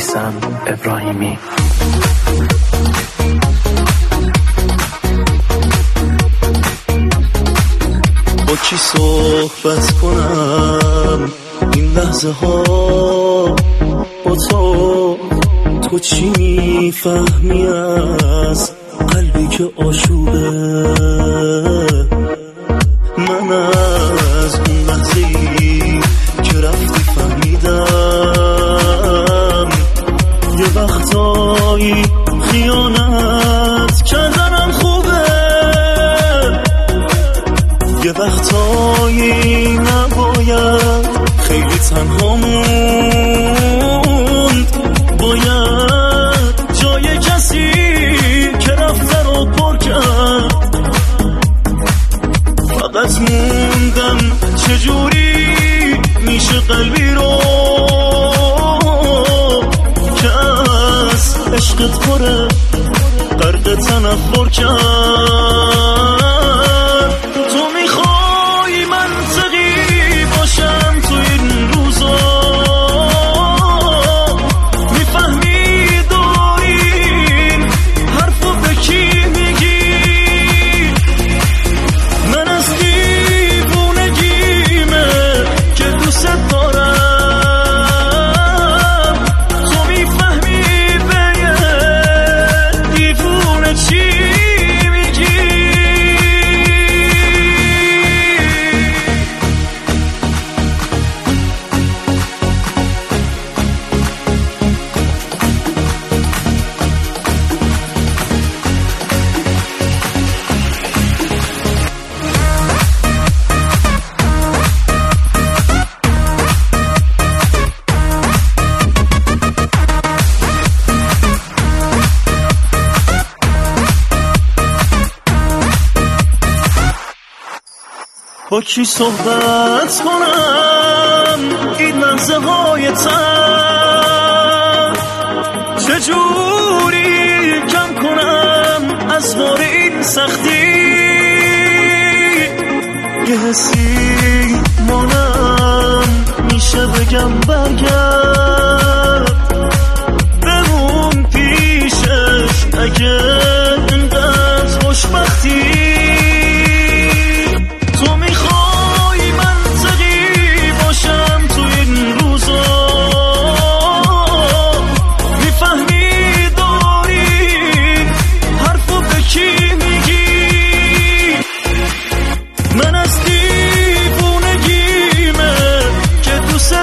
میسم ابراهیمی. با کی صحبت کنم این لحظه ها با تو چی میفهمی از قلبی که آشوبه؟ من از اون لحظه‌ای که رفتی فهمیدم یه وقتایی خیانت کردنم خوبه، یه وقتایی نباید خیلی تنها موند، باید جای کسی که رفته رو پر کرد. فقط موندم چجوری میشه قلبی رو که از عشقت پره غرق تنفر کرد. تو میخوای منطقی باشم تو این روزا، میفهمی دارین حرفو به کی میگی؟ من از دیوونگیمه که دوست دارم، تو میفهمی به یه دیوونه چی میگی؟ با کی صحبت کنم این لحظه های تن، چجوری کم کنم از بار این سختی؟ یه حسی مانم میشه بگم برگرد بمون پیشش اگه اینقدر خوشبختی. من از دیوونگیمه که دوست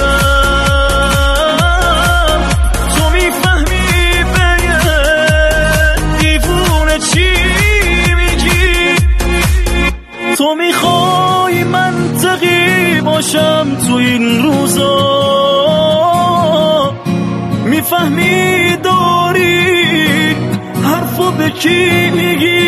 دارم، تو میفهمی به یه دیوونه چی میگی؟ تو میخوای منطقی باشم تو این روزا، میفهمی داری حرفو به کی میگی؟